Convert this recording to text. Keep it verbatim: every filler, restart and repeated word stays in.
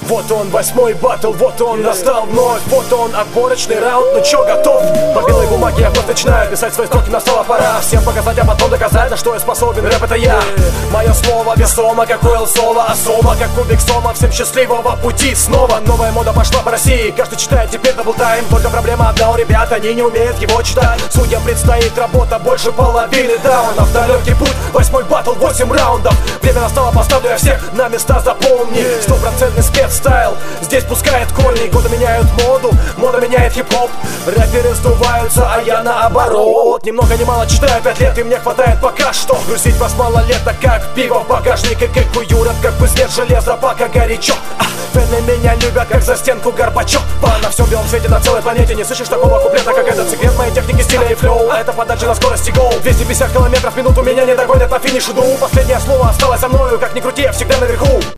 Вот он, восьмой баттл, вот он настал вновь. Вот он, отборочный раунд, ну чё, готов? По белой бумаге я вновь начинаю писать свои строки, настала пора всем показать, а потом доказать, на что я способен. Рэп это я, мое слово весомо, как Уэлл Соло, особо, как кубик сома. Всем счастливого пути снова. Новая мода пошла по России, каждый читает теперь даблтайм. Только проблема одна у ребят, они не умеют его читать. Судьям предстоит работа больше половины даунов. Далекий путь, восьмой баттл, восемь раундов. Время настало, поставлю я всех на места, запомни. Стопроцентный спецстайл, здесь пускает корни. Годы меняют моду, мода меняет хип-хоп. Рэперы сдуваются, а я наоборот. Ни много ни мало читаю пять лет, и мне хватает пока что. Грузить вас мало лет, так как пиво в багажнике. Как куюрят, как кузнец железа, пока горячо. а, Фэны меня любят, как за стенку Горбачев. На всем белом свете, на целой планете не слышишь такого куплета, как этот. Секрет моей техники, стиля и флоу, это подача на скорости гол. двести пятьдесят километров в минуту меня не догонят на финише. Ду, последнее слово осталось за мною, как ни крути, я всегда наверху.